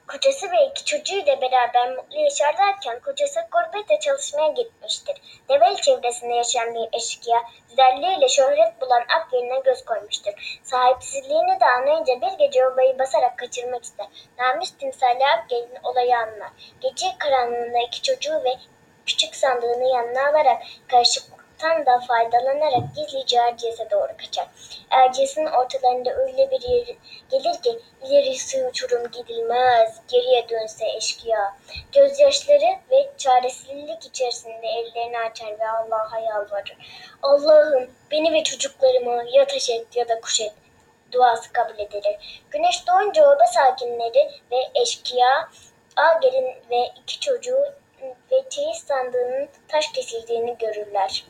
Kocası ve iki çocuğuyla beraber mutlu yaşarlarken kocası gurbete çalışmaya gitmiştir. Develi çevresinde yaşayan bir eşkıya güzelliğiyle şöhret bulan ak yerine göz koymuştur. Sahipsizliğini de anlayınca bir gece obayı basarak kaçırmak ister. Namus timsali Akgel'in olayı anlar. Gece karanlığında iki çocuğu ve küçük sandığını yanına alarak karışıklıktan da faydalanarak gizlice Erciyes'e doğru kaçar. Erciyes'in ortalarında öyle bir yer gelir ki ilerisi uçurum gidilmez, geriye dönse eşkıya. Gözyaşları ve çaresizlik içerisinde ellerini açar ve Allah'a yalvarır. Allah'ım beni ve çocuklarımı ya taş et ya da kuş et. Duası kabul edilir. Güneş doğunca oda sakinleri ve eşkıya Agel'in ve iki çocuğu ve çeyiz sandığının taş kesildiğini görürler.